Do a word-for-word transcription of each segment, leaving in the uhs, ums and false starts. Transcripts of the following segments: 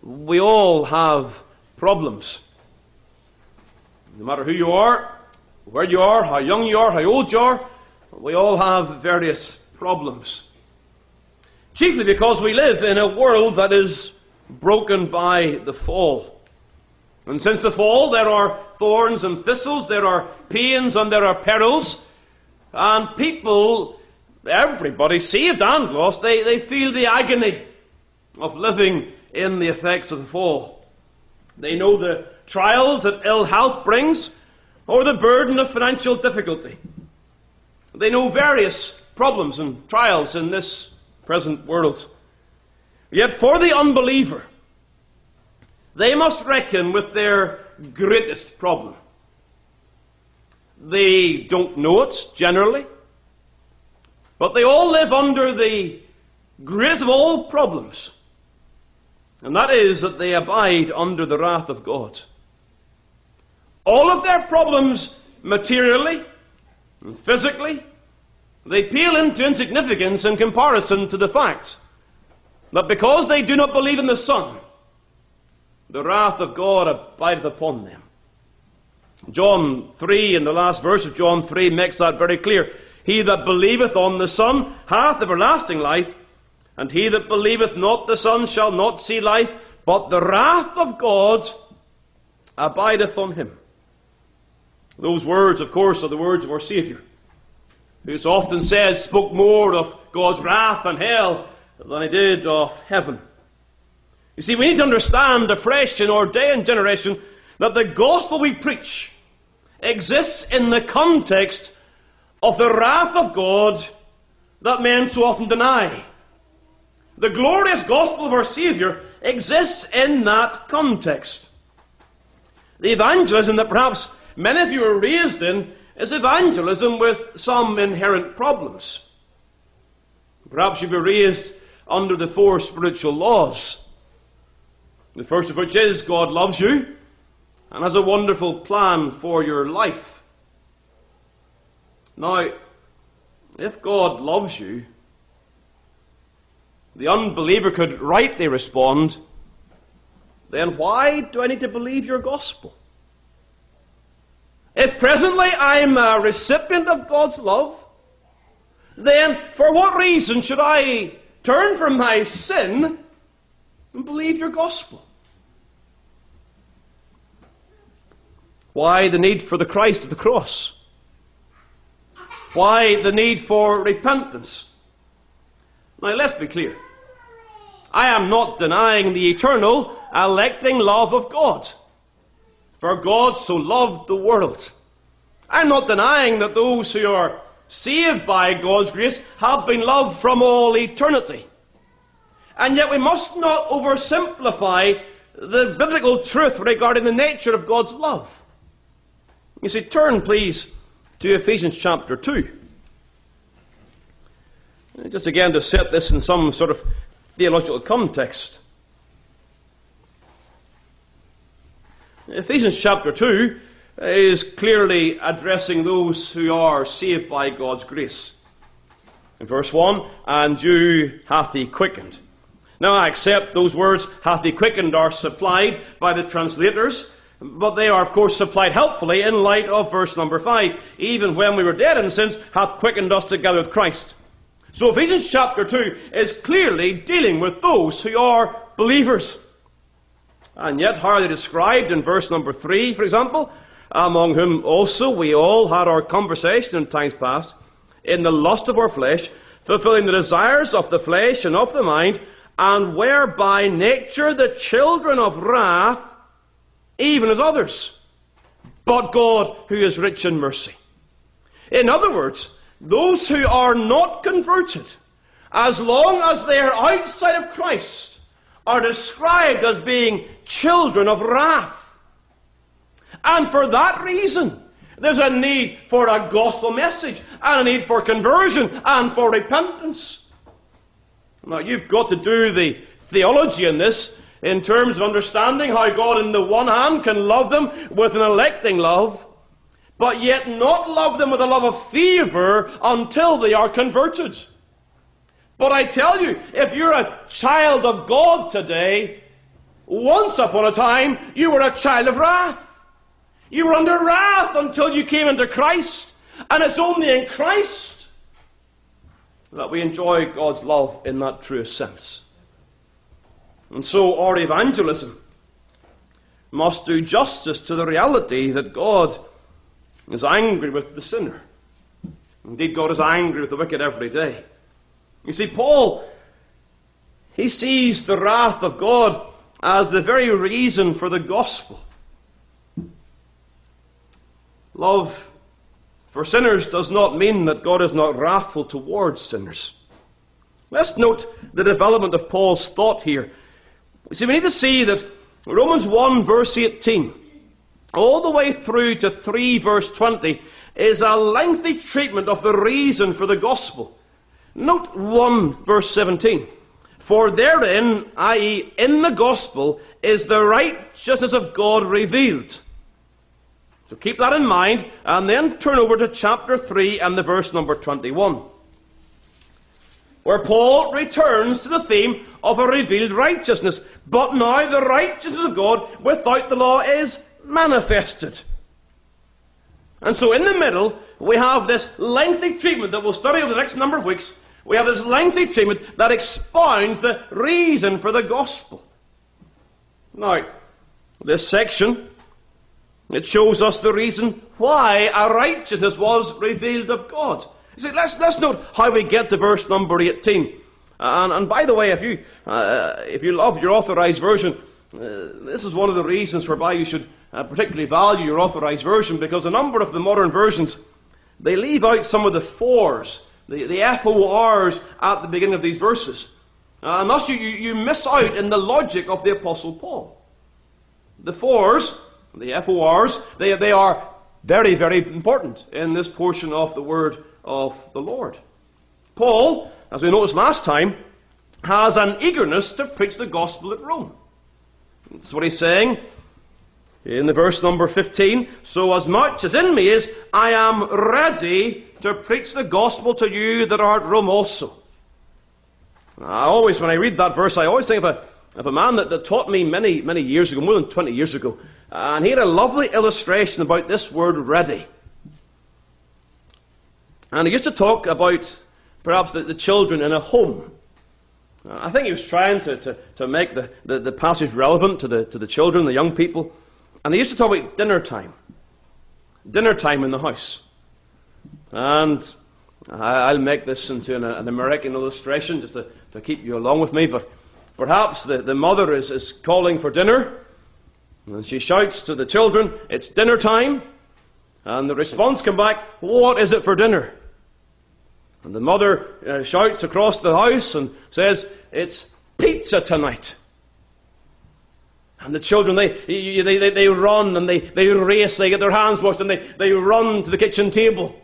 we all have problems. No matter who you are, where you are, how young you are, how old you are, we all have various problems. Chiefly because we live in a world that is broken by the fall. And since the fall, there are thorns and thistles, there are pains and there are perils. And people, everybody, saved and lost, they, they feel the agony of living in the effects of the fall. They know the trials that ill health brings, or the burden of financial difficulty. They know various problems and trials in this present world. Yet for the unbeliever, they must reckon with their greatest problem. They don't know it, generally, but they all live under the greatest of all problems, and that is that they abide under the wrath of God. All of their problems, materially and physically, they pale into insignificance in comparison to the fact that because they do not believe in the Son, the wrath of God abideth upon them. John three, in the last verse of John three, makes that very clear. He that believeth on the Son hath everlasting life, and he that believeth not the Son shall not see life, but the wrath of God abideth on him. Those words, of course, are the words of our Saviour, who is often said spoke more of God's wrath and hell than he did of heaven. You see, we need to understand afresh in our day and generation that the gospel we preach exists in the context of the wrath of God that men so often deny. The glorious gospel of our Saviour exists in that context. The evangelism that perhaps many of you are raised in is evangelism with some inherent problems. Perhaps you were raised under the four spiritual laws. The first of which is God loves you and has a wonderful plan for your life. Now, if God loves you, the unbeliever could rightly respond, then why do I need to believe your gospel? If presently I'm a recipient of God's love, then for what reason should I turn from my sin and believe your gospel? Why the need for the Christ of the cross? Why the need for repentance? Now let's be clear. I am not denying the eternal, electing love of God. For God so loved the world. I'm not denying that those who are saved by God's grace have been loved from all eternity. And yet we must not oversimplify the biblical truth regarding the nature of God's love. You see, turn please to Ephesians chapter two. Just again to set this in some sort of theological context. Ephesians chapter two is clearly addressing those who are saved by God's grace. In verse one, and you hath he quickened. Now I accept those words, hath he quickened, are supplied by the translators, but they are of course supplied helpfully in light of verse number five. Even when we were dead in sins, hath quickened us together with Christ. So Ephesians chapter two is clearly dealing with those who are believers. And yet, how are they described in verse number three, for example? Among whom also we all had our conversation in times past, in the lust of our flesh, fulfilling the desires of the flesh and of the mind, and were by nature the children of wrath, even as others. But God, who is rich in mercy. In other words, those who are not converted, as long as they are outside of Christ, are described as being children of wrath. And for that reason, there's a need for a gospel message, and a need for conversion, and for repentance. Now, you've got to do the theology in this in terms of understanding how God, on the one hand, can love them with an electing love, but yet not love them with a love of favour until they are converted. But I tell you, if you're a child of God today, Once upon a time, you were a child of wrath. You were under wrath until you came into Christ. And it's only in Christ that we enjoy God's love in that truest sense. And so our evangelism must do justice to the reality that God is angry with the sinner. Indeed, God is angry with the wicked every day. You see, Paul, he sees the wrath of God as the very reason for the gospel. Love for sinners does not mean that God is not wrathful towards sinners. Let's note the development of Paul's thought here. You see, we need to see that Romans one verse eighteen, all the way through to three verse twenty, is a lengthy treatment of the reason for the gospel. Note one verse seventeen. For therein, that is, in the gospel, is the righteousness of God revealed. So keep that in mind, and then turn over to chapter three and the verse number twenty-one, where Paul returns to the theme of a revealed righteousness. But now the righteousness of God without the law is manifested. And so in the middle, we have this lengthy treatment that we'll study over the next number of weeks. We have this lengthy treatment that expounds the reason for the gospel. Now, this section, it shows us the reason why a righteousness was revealed of God. You see, let's, let's note how we get to verse number eighteen. And, and by the way, if you, uh, if you love your authorized version, uh, this is one of the reasons whereby you should uh, particularly value your authorized version, because a number of the modern versions, they leave out some of the fors, the, the F O Rs at the beginning of these verses. Uh, and thus you, you, you miss out in the logic of the Apostle Paul. The fors, the F O Rs, they, they are very, very important in this portion of the word of the Lord. Paul, as we noticed last time, has an eagerness to preach the gospel at Rome. That's what he's saying in the verse number fifteen. So as much as in me is, I am ready to preach the gospel to you that are at Rome also. I always, when I read that verse, I always think of a, of a man that, that taught me many, many years ago, more than twenty years ago. And he had a lovely illustration about this word ready. And he used to talk about perhaps the, the children in a home. I think he was trying to, to, to make the, the, the passage relevant to the, to the children, the young people. And he used to talk about dinner time. Dinner time in the house. And I, I'll make this into an, an American illustration just to, to keep you along with me. But perhaps the, the mother is, is calling for dinner. And she shouts to the children, it's dinner time. And the response comes back, what is it for dinner? And the mother uh, shouts across the house and says, it's pizza tonight. And the children, they they, they, they run and they, they race, they get their hands washed and they, they run to the kitchen table.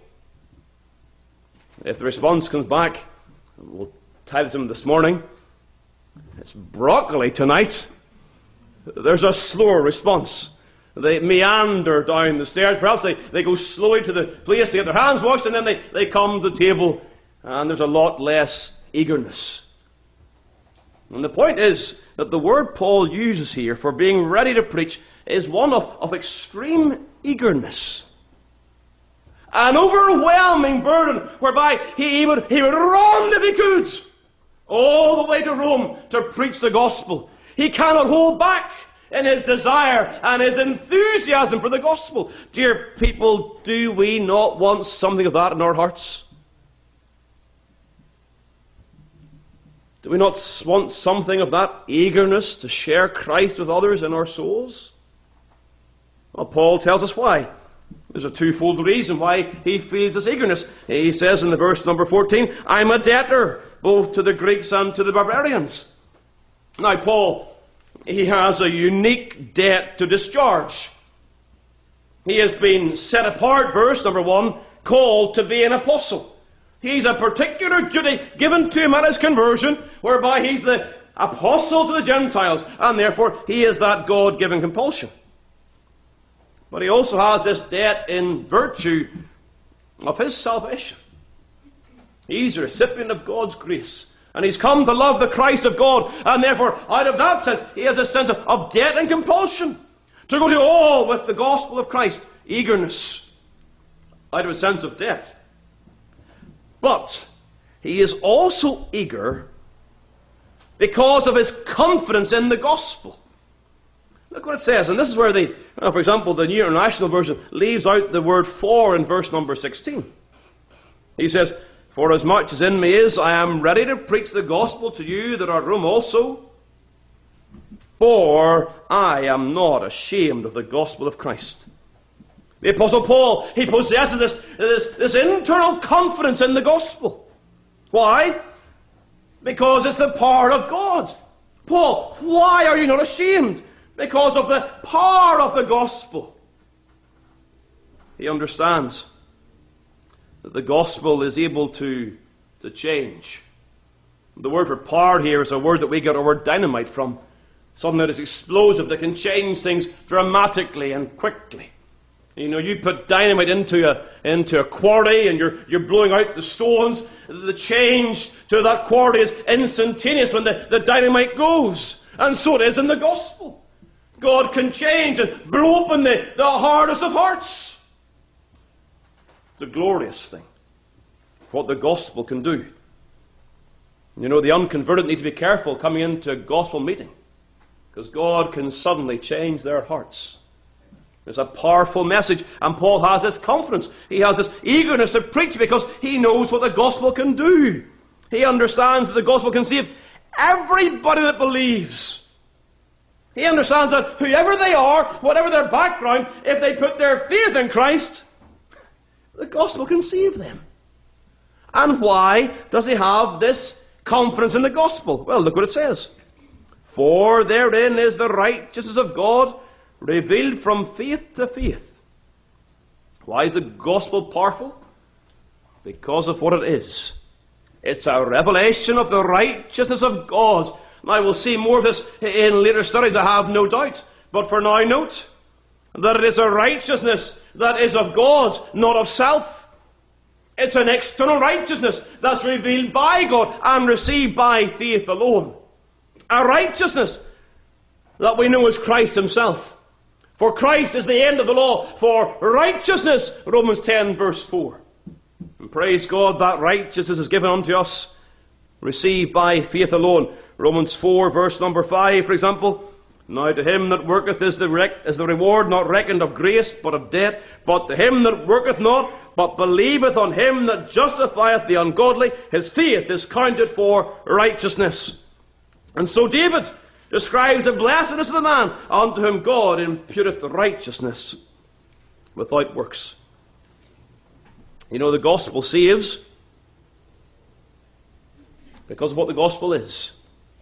If the response comes back, we'll tell them this morning, it's broccoli tonight. There's a slower response. They meander down the stairs. Perhaps they, they go slowly to the place to get their hands washed, and then they, they come to the table, and there's a lot less eagerness. And the point is that the word Paul uses here for being ready to preach is one of, of extreme eagerness. An overwhelming burden whereby he, he, would, he would run if he could all the way to Rome to preach the gospel. He cannot hold back in his desire and his enthusiasm for the gospel. Dear people, do we not want something of that in our hearts? Do we not want something of that eagerness to share Christ with others in our souls? Well, Paul tells us why. There's a twofold reason why he feels this eagerness. He says in the verse number fourteen, I'm a debtor both to the Greeks and to the barbarians. Now, Paul, he has a unique debt to discharge. He has been set apart, verse number one, called to be an apostle. He's a particular duty given to him at his conversion, whereby he's the apostle to the Gentiles, and therefore he is that God-given compulsion. But he also has this debt in virtue of his salvation. He's a recipient of God's grace, And he's come to love the Christ of God. And therefore, out of that sense, he has a sense of, of debt and compulsion to go to all with the gospel of Christ. Eagerness. Out of a sense of debt. But he is also eager because of his confidence in the gospel. Look what it says. And this is where the, for example, the New International Version leaves out the word for in verse number sixteen. He says, "For as much as in me is, I am ready to preach the gospel to you that are at Rome also. For I am not ashamed of the gospel of Christ." The Apostle Paul, he possesses this, this, this internal confidence in the gospel. Why? Because it's the power of God. Paul, why are you not ashamed? Because of the power of the gospel. He understands that the gospel is able to, to change. The word for power here is a word that we get our word dynamite from. Something that is explosive, that can change things dramatically and quickly. You know, you put dynamite into a into a quarry and you're you're blowing out the stones. The change to that quarry is instantaneous when the, the dynamite goes. And so it is in the gospel. God can change and blow open the, the hardest of hearts. It's a glorious thing. What the gospel can do. You know, the unconverted need to be careful coming into a gospel meeting. Because God can suddenly change their hearts. It's a powerful message, and Paul has this confidence. He has this eagerness to preach because he knows what the gospel can do. He understands that the gospel can save everybody that believes. He understands that whoever they are, whatever their background, if they put their faith in Christ, the gospel can save them. And why does he have this confidence in the gospel? Well, look what it says. "For therein is the righteousness of God, revealed from faith to faith." Why is the gospel powerful? Because of what it is. It's a revelation of the righteousness of God. Now we'll see more of this in later studies, I have no doubt. But for now, note that it is a righteousness that is of God, not of self. It's an external righteousness that's revealed by God and received by faith alone. A righteousness that we know is Christ himself. For Christ is the end of the law for righteousness, Romans ten verse four. And praise God, that righteousness is given unto us, received by faith alone. Romans four verse number five, for example. "Now to him that worketh is the, rec- is the reward not reckoned of grace, but of debt. But to him that worketh not, but believeth on him that justifieth the ungodly, his faith is counted for righteousness." And so David describes the blessedness of the man unto whom God imputeth righteousness without works. You know, the gospel saves because of what the gospel is.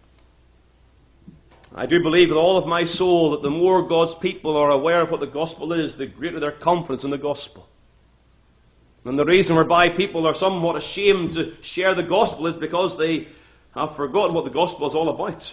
I do believe with all of my soul that the more God's people are aware of what the gospel is, the greater their confidence in the gospel. And the reason whereby people are somewhat ashamed to share the gospel is because they have forgotten what the gospel is all about.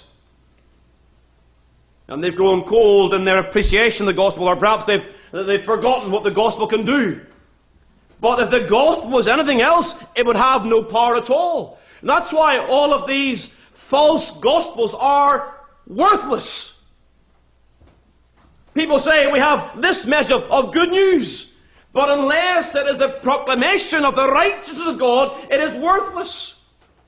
And they've grown cold in their appreciation of the gospel, or perhaps they've, they've forgotten what the gospel can do. But if the gospel was anything else, it would have no power at all. And that's why all of these false gospels are worthless. People say we have this message of, of good news, but unless it is the proclamation of the righteousness of God, it is worthless.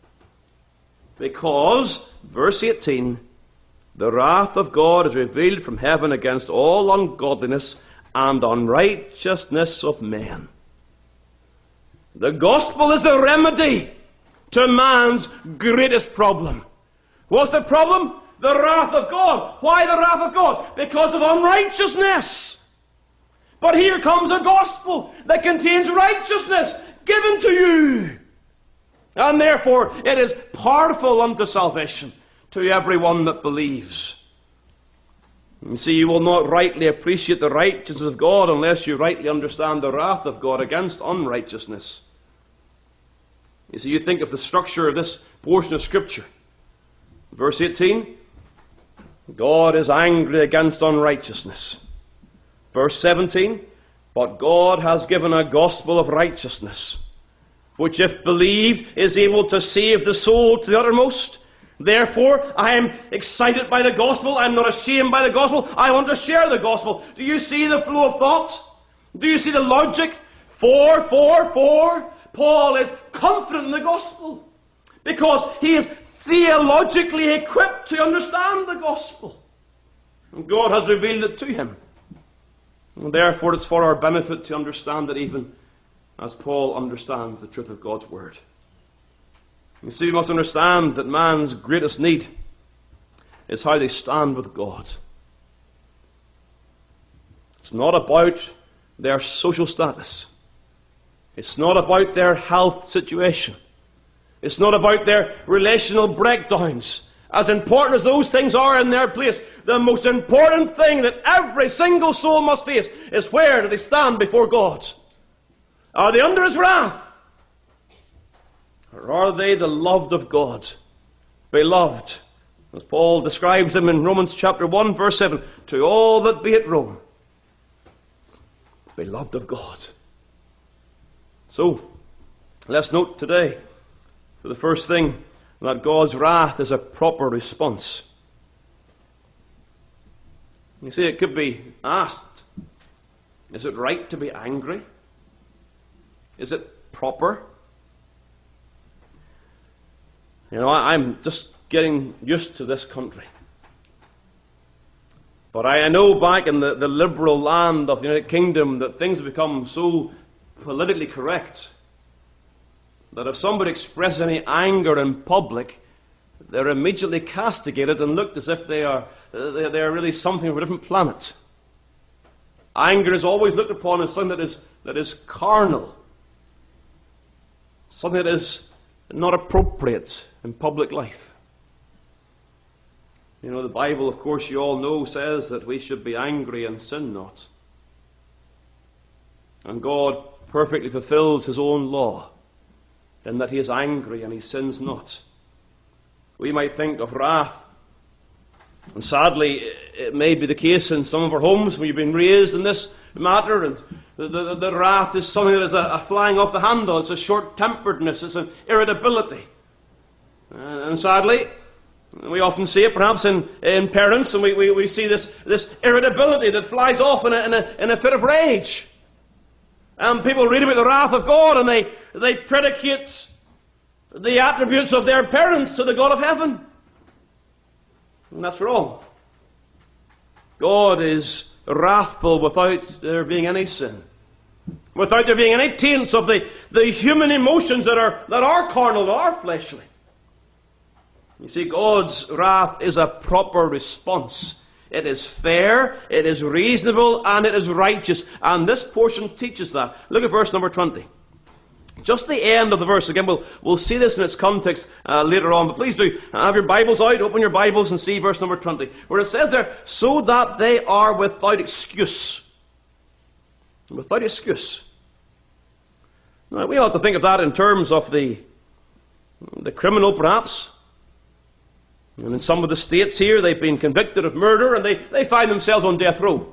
Because, verse eighteen, "The wrath of God is revealed from heaven against all ungodliness and unrighteousness of men." The gospel is the remedy to man's greatest problem. What's the problem? The wrath of God. Why the wrath of God? Because of unrighteousness. But here comes a gospel that contains righteousness given to you. And therefore it is powerful unto salvation to everyone that believes. You see, you will not rightly appreciate the righteousness of God unless you rightly understand the wrath of God against unrighteousness. You see, you think of the structure of this portion of Scripture. Verse eighteen, God is angry against unrighteousness. Verse seventeen, but God has given a gospel of righteousness. which if believed is able to save the soul to the uttermost. Therefore, I am excited by the gospel. I'm not ashamed by the gospel. I want to share the gospel. Do you see the flow of thought? Do you see the logic? For, for, for. Paul is confident in the gospel because he is theologically equipped to understand the gospel. And God has revealed it to him. And therefore, it's for our benefit to understand it even as Paul understands the truth of God's word. You see, we must understand that man's greatest need is how they stand with God. It's not about their social status. It's not about their health situation. It's not about their relational breakdowns. As important as those things are in their place, the most important thing that every single soul must face is where do they stand before God? Are they under his wrath? Or are they the loved of God? Beloved, as Paul describes them in Romans chapter one, verse seven, to all that be at Rome, beloved of God. So, let's note today, for the first thing, that God's wrath is a proper response. You see, it could be asked, is it right to be angry? Is it proper? You know, I, I'm just getting used to this country. But I, I know back in the, the liberal land of the United Kingdom that things have become so politically correct that if somebody expresses any anger in public, they're immediately castigated and looked as if they are they, they are really something from a different planet. Anger is always looked upon as something that is that is carnal, something that is not appropriate in public life. You know, the Bible, of course, you all know, says that we should be angry and sin not. And God perfectly fulfills his own law in that he is angry and he sins not. We might think of wrath, and sadly it may be the case in some of our homes where you've been raised in this matter, and the, the, the wrath is something that is a, a flying off the handle. It's a short-temperedness, it's an irritability. And sadly, we often see it perhaps in, in parents, and we, we, we see this, this irritability that flies off in a, in, a, in a fit of rage. And people read about the wrath of God, and they, they predicate the attributes of their parents to the God of heaven. And that's wrong. God is wrathful without there being any sin, without there being any taints of the, the human emotions that are, that are carnal, that are fleshly. You see, God's wrath is a proper response. It is fair, it is reasonable, and it is righteous. And this portion teaches that. Look at verse number twenty. Just the end of the verse. Again, we'll, we'll see this in its context uh, later on. But please do have your Bibles out, open your Bibles and see verse number twenty. Where it says there, so that they are without excuse. Without excuse. Now, we ought to think of that in terms of the, the criminal, perhaps. And in some of the states here, they've been convicted of murder and they, they find themselves on death row.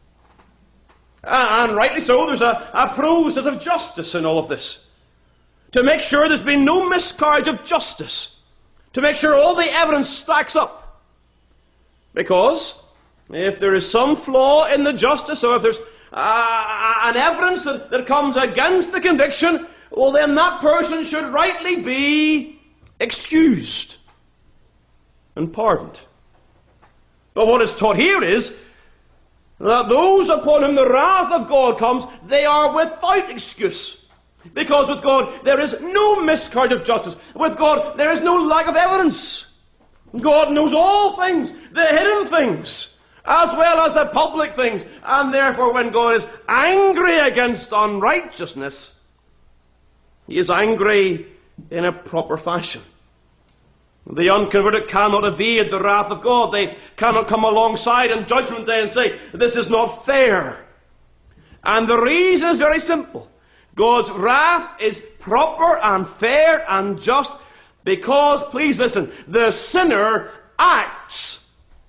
And rightly so, there's a, a process of justice in all of this. To make sure there's been no miscarriage of justice. To make sure all the evidence stacks up. Because if there is some flaw in the justice, or if there's uh, an evidence that, that comes against the conviction, well then that person should rightly be excused and pardoned. But what is taught here is that those upon whom the wrath of God comes, they are without excuse. Because with God there is no miscarriage of justice. With God there is no lack of evidence. God knows all things, the hidden things, as well as the public things. And therefore when God is angry against unrighteousness, he is angry in a proper fashion. The unconverted cannot evade the wrath of God. They cannot come alongside on Judgment Day and say, this is not fair. And the reason is very simple. God's wrath is proper and fair and just because, please listen, the sinner acts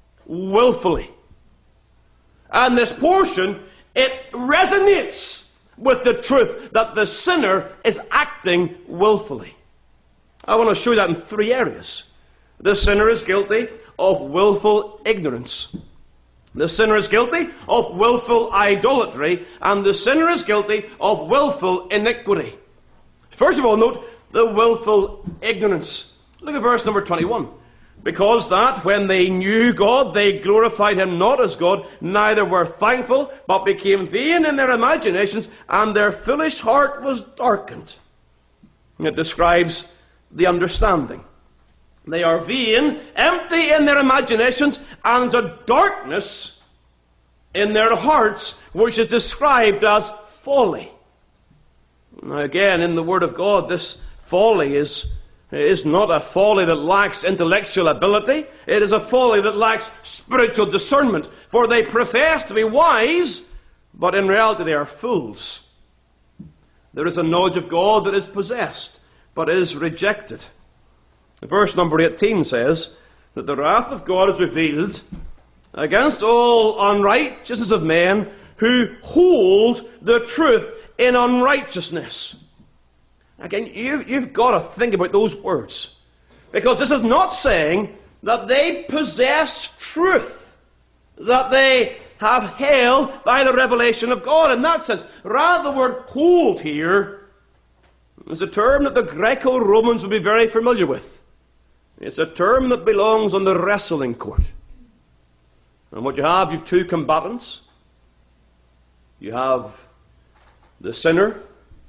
willfully. And this portion, it resonates with the truth that the sinner is acting willfully. I want to show you that in three areas. The sinner is guilty of willful ignorance. The sinner is guilty of willful idolatry, and the sinner is guilty of willful iniquity. First of all, note the willful ignorance. Look at verse number twenty-one. Because that when they knew God, they glorified him not as God, neither were thankful, but became vain in their imaginations, and their foolish heart was darkened. It describes the understanding. They are vain, empty in their imaginations, and there's a darkness in their hearts, which is described as folly. Now again, in the Word of God, this folly is, is not a folly that lacks intellectual ability. It is a folly that lacks spiritual discernment. For they profess to be wise, but in reality they are fools. There is a knowledge of God that is possessed, but is rejected. Verse number eighteen says that the wrath of God is revealed against all unrighteousness of men who hold the truth in unrighteousness. Again, you, you've got to think about those words. Because this is not saying that they possess truth, that they have held by the revelation of God in that sense. Rather, the word hold here is a term that the Greco-Romans would be very familiar with. It's a term that belongs on the wrestling court. And what you have, you have two combatants. You have the sinner,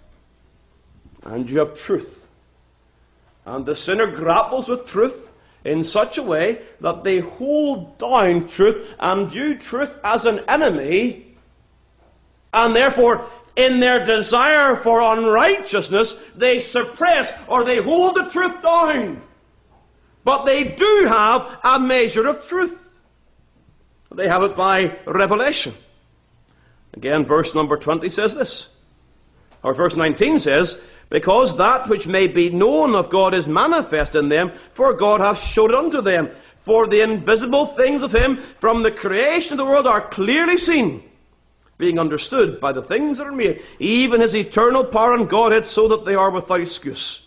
and you have truth. And the sinner grapples with truth in such a way that they hold down truth and view truth as an enemy, and therefore, in their desire for unrighteousness, they suppress or they hold the truth down. But they do have a measure of truth. They have it by revelation. Again, verse number twenty says this. Or verse nineteen says, because that which may be known of God is manifest in them, for God hath showed it unto them. For the invisible things of him from the creation of the world are clearly seen, being understood by the things that are made, even his eternal power and Godhead, so that they are without excuse.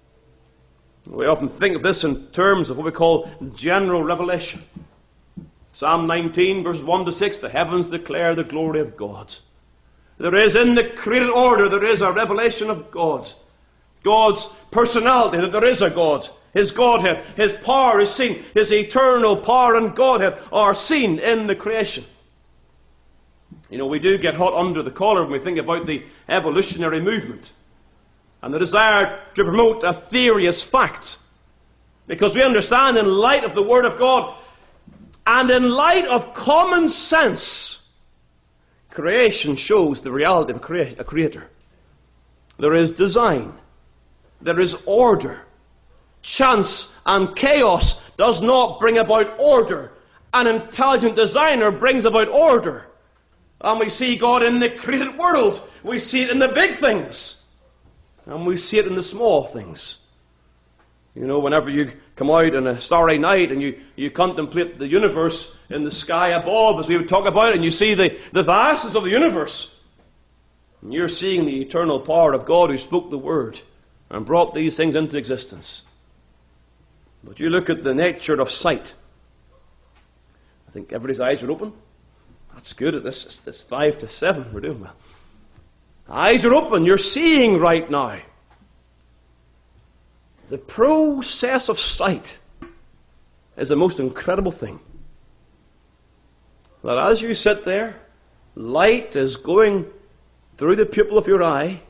We often think of this in terms of what we call general revelation. Psalm nineteen, verses one to six, the heavens declare the glory of God. There is in the created order, there is a revelation of God. God's personality, that there is a God. His Godhead, his power is seen. His eternal power and Godhead are seen in the creation. You know, we do get hot under the collar when we think about the evolutionary movement and the desire to promote a theory as fact. Because we understand, in light of the Word of God and in light of common sense, creation shows the reality of a, crea- a creator. There is design. There is order. Chance and chaos does not bring about order. An intelligent designer brings about order. And we see God in the created world. We see it in the big things. And we see it in the small things. You know, whenever you come out on a starry night and you, you contemplate the universe in the sky above, as we would talk about, and you see the, the vastness of the universe, and you're seeing the eternal power of God who spoke the word and brought these things into existence. But you look at the nature of sight. I think everybody's eyes are open. That's good at this. This five to seven. We're doing well. Eyes are open. You're seeing right now. The process of sight is the most incredible thing. That as you sit there, light is going through the pupil of your eye,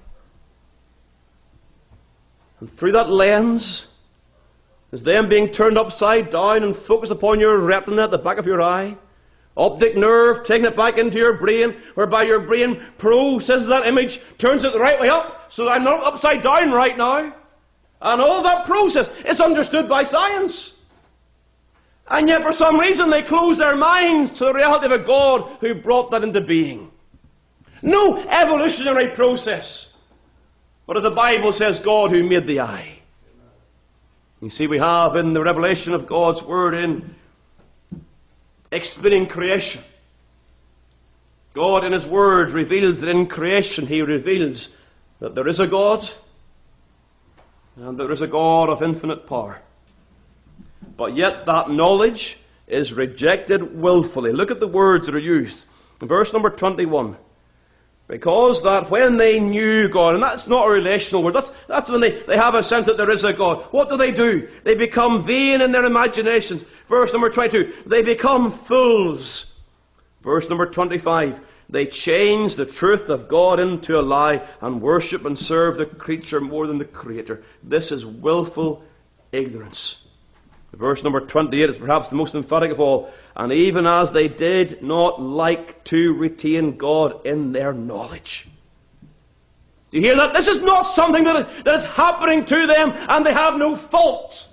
and through that lens is then being turned upside down and focused upon your retina at the back of your eye. Optic nerve, taking it back into your brain, whereby your brain processes that image, turns it the right way up, so that I'm not upside down right now. And all that process is understood by science. And yet for some reason they close their minds to the reality of a God who brought that into being. No evolutionary process. But as the Bible says, God who made the eye. You see, we have in the revelation of God's Word in explaining creation, God in His Word reveals that in creation He reveals that there is a God, and there is a God of infinite power. But yet that knowledge is rejected willfully. Look at the words that are used. In verse number twenty-one. Because that when they knew God, and that's not a relational word, that's, that's when they, they have a sense that there is a God. What do they do? They become vain in their imaginations. Verse number twenty-two, they become fools. Verse number twenty-five, they change the truth of God into a lie and worship and serve the creature more than the Creator. This is willful ignorance. Verse number twenty-eight is perhaps the most emphatic of all. And even as they did not like to retain God in their knowledge. Do you hear that? This is not something that, that is happening to them and they have no fault.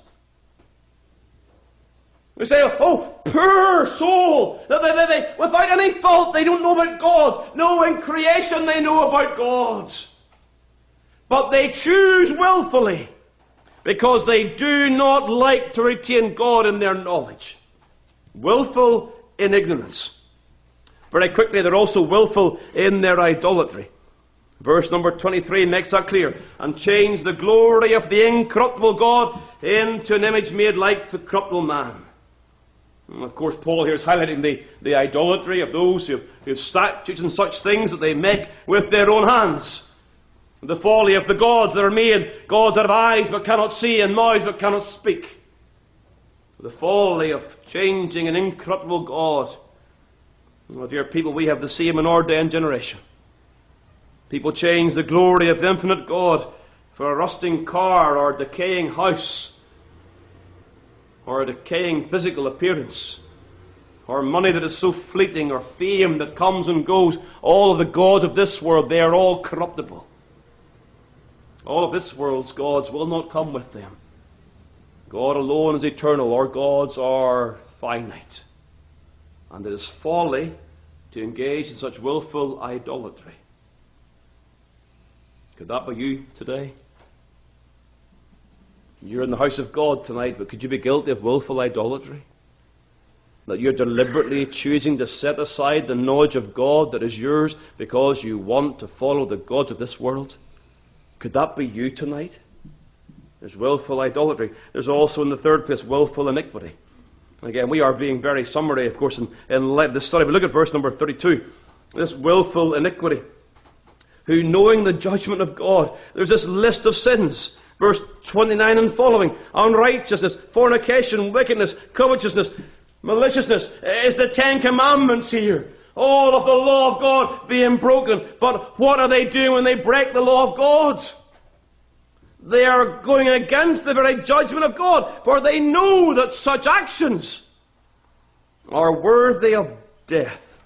We say, oh, poor soul. They, they, they, without any fault, they don't know about God. No, in creation they know about God. But they choose willfully because they do not like to retain God in their knowledge. Willful in ignorance. Very quickly, they're also willful in their idolatry. Verse number twenty-three makes that clear. And change the glory of the incorruptible God into an image made like the corruptible man. And of course, Paul here is highlighting the, the idolatry of those who have, who have statues and such things that they make with their own hands. The folly of the gods that are made, gods that have eyes but cannot see and mouths but cannot speak. The folly of changing an incorruptible God. Oh, dear people, we have the same in our day and generation. People change the glory of the infinite God for a rusting car or a decaying house or a decaying physical appearance or money that is so fleeting or fame that comes and goes. All of the gods of this world, they are all corruptible. All of this world's gods will not come with them. God alone is eternal. Our gods are finite. And it is folly to engage in such willful idolatry. Could that be you today? You're in the house of God tonight, but could you be guilty of willful idolatry? That you're deliberately choosing to set aside the knowledge of God that is yours because you want to follow the gods of this world? Could that be you tonight? There's willful idolatry. There's also, in the third place, willful iniquity. Again, we are being very summary, of course, in, in this study. But look at verse number thirty-two. This willful iniquity. Who, knowing the judgment of God, there's this list of sins. Verse twenty-nine and following. Unrighteousness, fornication, wickedness, covetousness, maliciousness. It's the Ten Commandments here. All of the law of God being broken. But what are they doing when they break the law of God? They are going against the very judgment of God, for they know that such actions are worthy of death.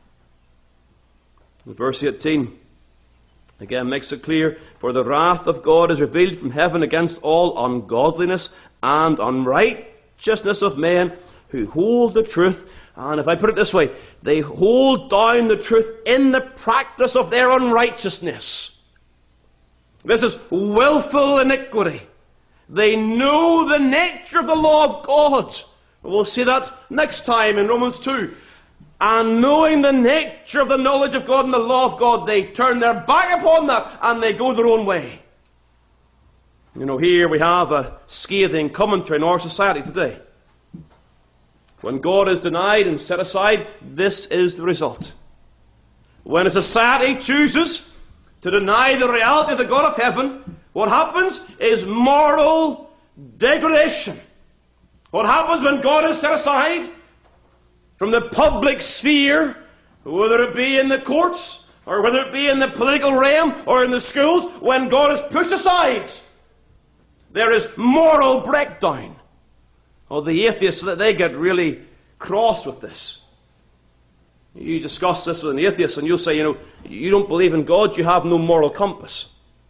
Verse eighteen again makes it clear, for the wrath of God is revealed from heaven against all ungodliness and unrighteousness of men who hold the truth. And if I put it this way, they hold down the truth in the practice of their unrighteousness. This is willful iniquity. They know the nature of the law of God. We'll see that next time in Romans two. And knowing the nature of the knowledge of God and the law of God, they turn their back upon that and they go their own way. You know, here we have a scathing commentary in our society today. When God is denied and set aside, this is the result. When a society chooses to deny the reality of the God of heaven, what happens is moral degradation. What happens when God is set aside from the public sphere, whether it be in the courts, or whether it be in the political realm, or in the schools, when God is pushed aside, there is moral breakdown. Oh, the atheists, they get really cross with this. You discuss this with an atheist and you'll say, you know, you don't believe in God, you have no moral compass.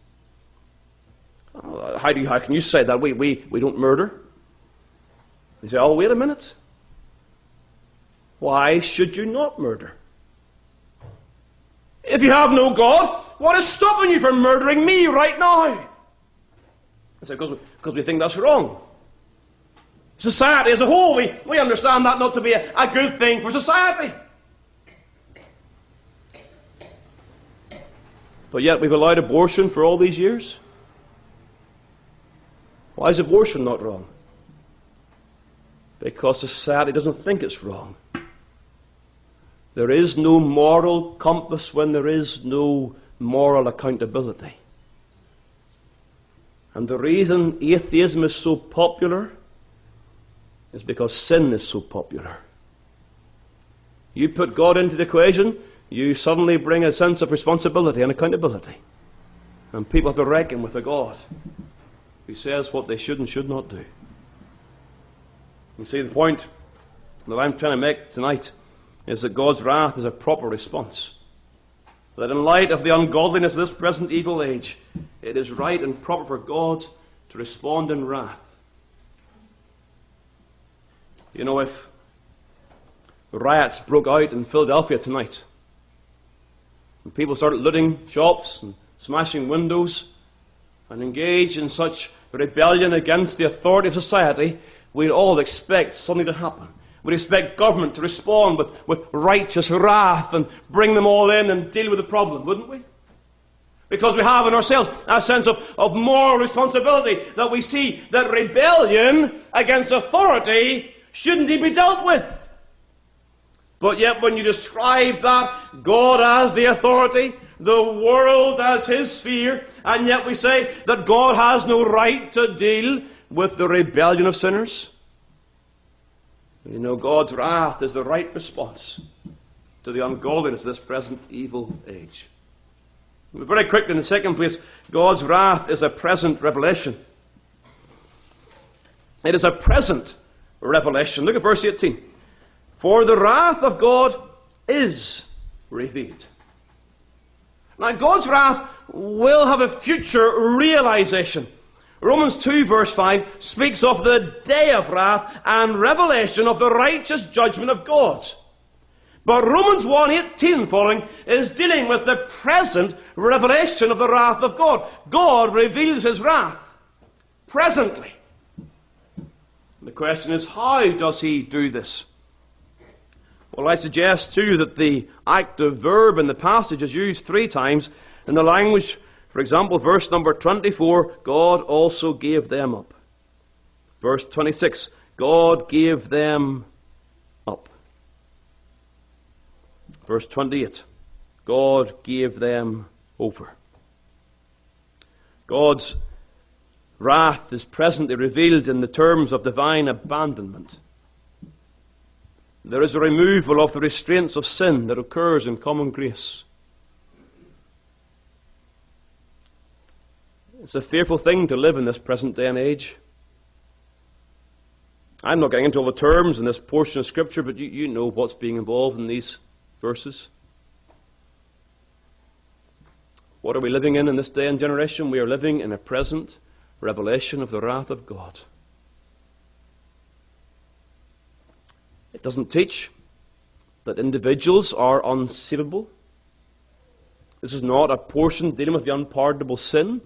How do you, how can you say that? We, we, we don't murder. You say, oh, wait a minute. Why should you not murder? If you have no God, what is stopping you from murdering me right now? I say, because we, because we think that's wrong. Society as a whole, we, we understand that not to be a, a good thing for society. But yet we've allowed abortion for all these years. Why is abortion not wrong? Because society doesn't think it's wrong. There is no moral compass when there is no moral accountability. And the reason atheism is so popular is because sin is so popular. You put God into the equation, you suddenly bring a sense of responsibility and accountability. And people have to reckon with a God who says what they should and should not do. You see, the point that I'm trying to make tonight is that God's wrath is a proper response. That in light of the ungodliness of this present evil age, it is right and proper for God to respond in wrath. You know, if riots broke out in Philadelphia tonight, and people started looting shops and smashing windows and engaged in such rebellion against the authority of society, we'd all expect something to happen. We'd expect government to respond with, with righteous wrath and bring them all in and deal with the problem, wouldn't we? Because we have in ourselves a sense of, of moral responsibility, that we see that rebellion against authority shouldn't be dealt with. But yet when you describe that God as the authority, the world as his sphere, and yet we say that God has no right to deal with the rebellion of sinners. You know, God's wrath is the right response to the ungodliness of this present evil age. Very quickly, in the second place, God's wrath is a present revelation. It is a present revelation. Look at verse eighteen. For the wrath of God is revealed. Now, God's wrath will have a future realization. Romans two verse five speaks of the day of wrath and revelation of the righteous judgment of God. But Romans one eighteen following is dealing with the present revelation of the wrath of God. God reveals his wrath presently. The question is, how does he do this? Well, I suggest to you that the active verb in the passage is used three times in the language. For example, verse number twenty-four, God also gave them up. Verse twenty-six, God gave them up. Verse twenty-eight, God gave them over. God's wrath is presently revealed in the terms of divine abandonment. There is a removal of the restraints of sin that occurs in common grace. It's a fearful thing to live in this present day and age. I'm not getting into all the terms in this portion of Scripture, but you, you know what's being involved in these verses. What are we living in in this day and generation? We are living in a present revelation of the wrath of God. It doesn't teach that individuals are unsavable. This is not a portion dealing with the unpardonable sin.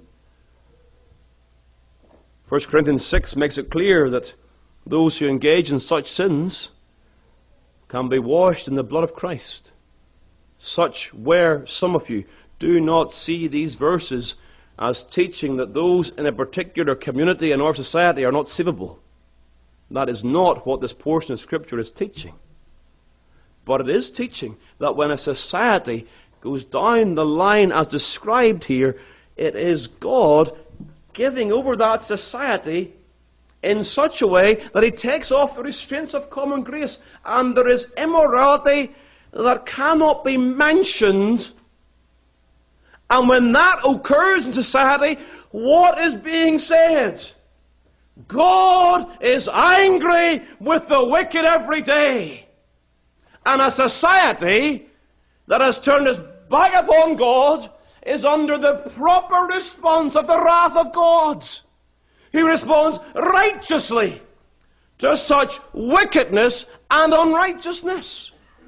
First Corinthians six makes it clear that those who engage in such sins can be washed in the blood of Christ. Such where some of you do not see these verses as teaching that those in a particular community in our society are not savable. That is not what this portion of Scripture is teaching. But it is teaching that when a society goes down the line as described here, it is God giving over that society in such a way that he takes off the restraints of common grace, and there is immorality that cannot be mentioned. And when that occurs in society, what is being said? God is angry with the wicked every day. And a society that has turned its back upon God is under the proper response of the wrath of God. He responds righteously to such wickedness and unrighteousness.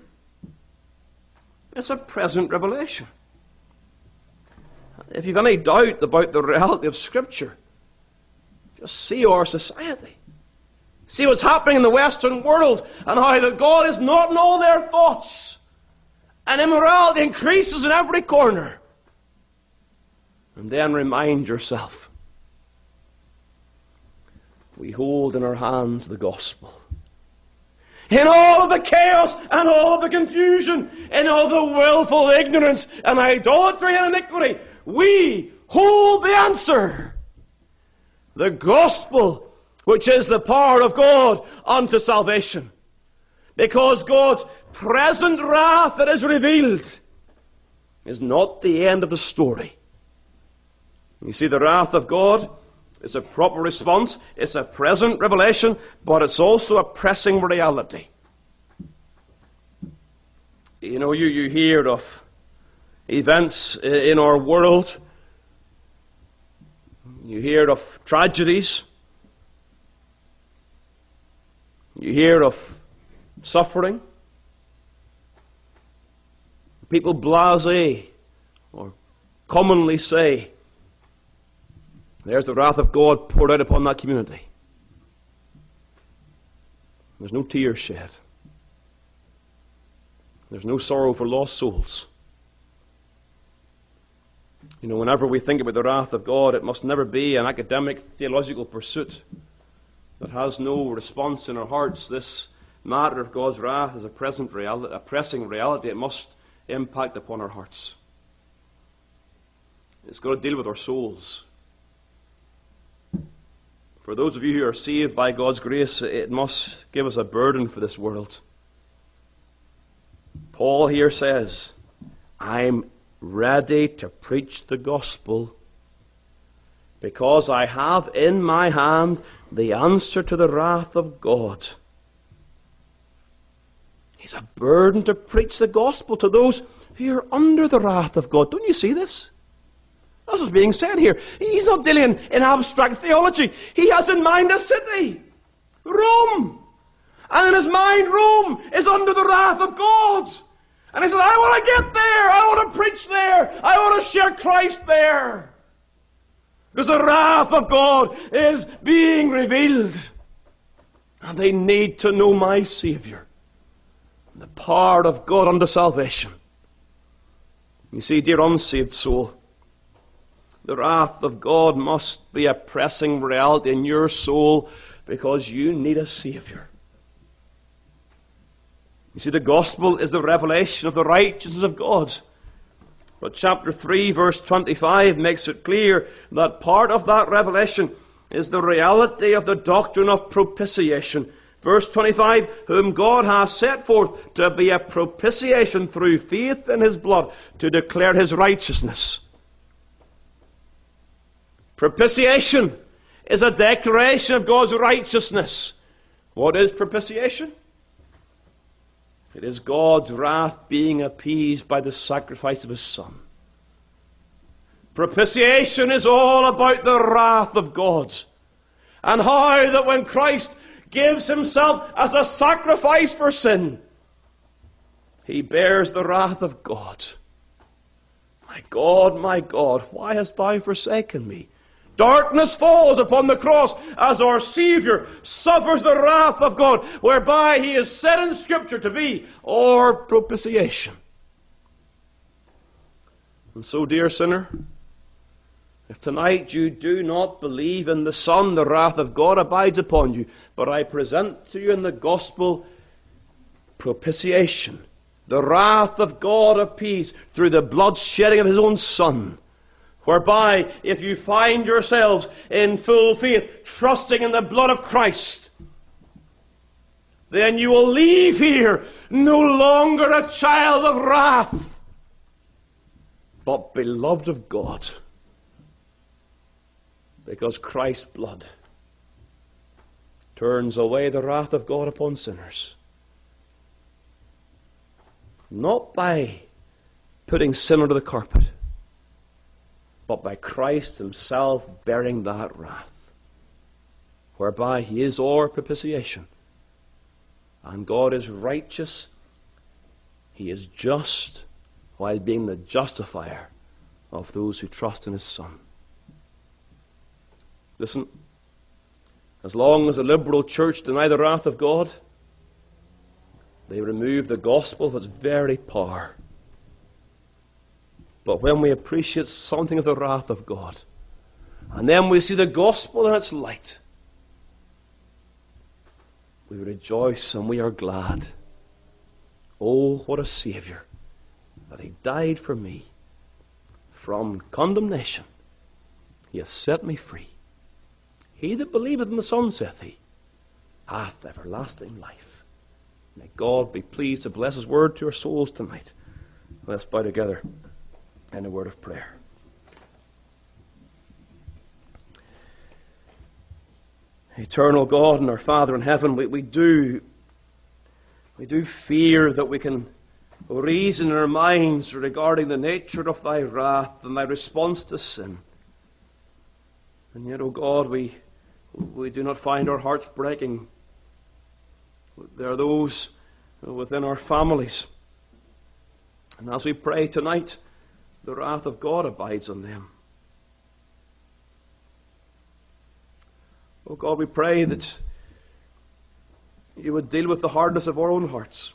It's a present revelation. If you've any doubt about the reality of Scripture, just see our society. See what's happening in the Western world, and how that God is not in all their thoughts. And immorality increases in every corner. And then remind yourself, we hold in our hands the gospel. In all of the chaos and all of the confusion, in all the willful ignorance and idolatry and iniquity, we hold the answer. The gospel, which is the power of God unto salvation. Because God's present wrath that is revealed is not the end of the story. You see, the wrath of God is a proper response. It's a present revelation, but it's also a pressing reality. You know, you, you hear of events in our world. You hear of tragedies. You hear of suffering. People blasé or commonly say, there's the wrath of God poured out upon that community. There's no tears shed. There's no sorrow for lost souls. You know, whenever we think about the wrath of God, it must never be an academic theological pursuit that has no response in our hearts. This matter of God's wrath is a present reality, a pressing reality. It must impact upon our hearts. It's got to deal with our souls. For those of you who are saved by God's grace, it must give us a burden for this world. Paul here says, I'm ready to preach the gospel because I have in my hand the answer to the wrath of God. He's a burden to preach the gospel to those who are under the wrath of God. Don't you see this? That's what's being said here. He's not dealing in, in abstract theology. He has in mind a city, Rome. And in his mind, Rome is under the wrath of God. And he says, I want to get there. I want to preach there. I want to share Christ there. Because the wrath of God is being revealed. And they need to know my Savior. The power of God unto salvation. You see, dear unsaved soul, the wrath of God must be a pressing reality in your soul because you need a Savior. You see, the gospel is the revelation of the righteousness of God. But chapter three, verse twenty-five makes it clear that part of that revelation is the reality of the doctrine of propitiation. Verse twenty-five, whom God hath set forth to be a propitiation through faith in his blood, to declare his righteousness. Propitiation is a declaration of God's righteousness. What is propitiation? It is God's wrath being appeased by the sacrifice of his Son. Propitiation is all about the wrath of God. And how that when Christ gives himself as a sacrifice for sin, he bears the wrath of God. My God, my God, why hast thou forsaken me? Darkness falls upon the cross as our Savior suffers the wrath of God, whereby he is said in Scripture to be our propitiation. And so, dear sinner, if tonight you do not believe in the Son, the wrath of God abides upon you. But I present to you in the gospel propitiation, the wrath of God appeased through the blood shedding of his own Son. Whereby, if you find yourselves in full faith, trusting in the blood of Christ, then you will leave here no longer a child of wrath, but beloved of God. Because Christ's blood turns away the wrath of God upon sinners. Not by putting sin under the carpet, but by Christ himself bearing that wrath, whereby he is our propitiation. And God is righteous, he is just, while being the justifier of those who trust in his Son. Listen, as long as the liberal church deny the wrath of God, they remove the gospel of its very power. But when we appreciate something of the wrath of God, and then we see the gospel in its light, we rejoice and we are glad. Oh, what a Saviour, that he died for me. From condemnation he has set me free. He that believeth in the Son, saith he, hath everlasting life. May God be pleased to bless his word to our souls tonight. Let's bow together in a word of prayer. Eternal God and our Father in heaven, we, we do we do fear that we can reason in our minds regarding the nature of thy wrath and thy response to sin. And yet, O God, we we do not find our hearts breaking. There are those within our families, and as we pray tonight, the wrath of God abides on them. Oh God, we pray that you would deal with the hardness of our own hearts.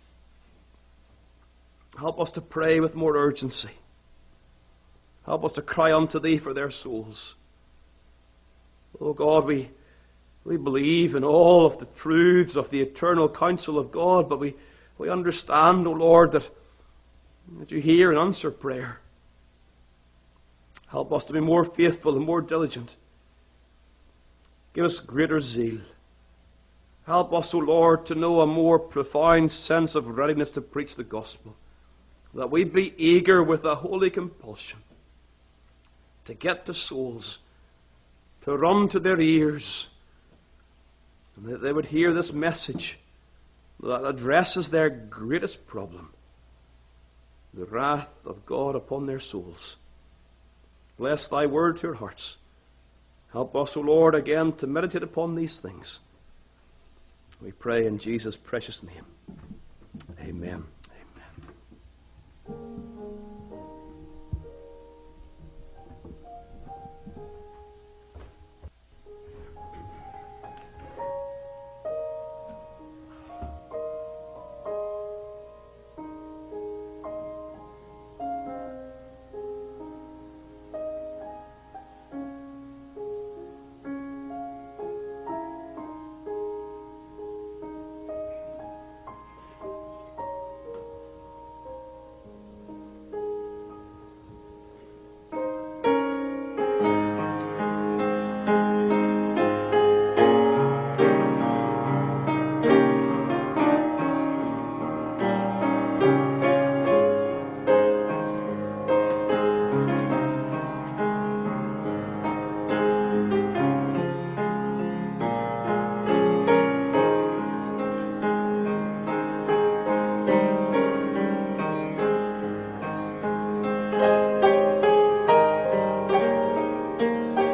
Help us to pray with more urgency. Help us to cry unto thee for their souls. Oh God, we, we believe in all of the truths of the eternal counsel of God, but we, we understand, O Lord, that, that you hear and answer prayer. Help us to be more faithful and more diligent. Give us greater zeal. Help us, O Lord, to know a more profound sense of readiness to preach the gospel, that we be eager with a holy compulsion to get to souls, to run to their ears, and that they would hear this message that addresses their greatest problem, the wrath of God upon their souls. Bless thy word to our hearts. Help us, O Lord, again to meditate upon these things. We pray in Jesus' precious name. Amen.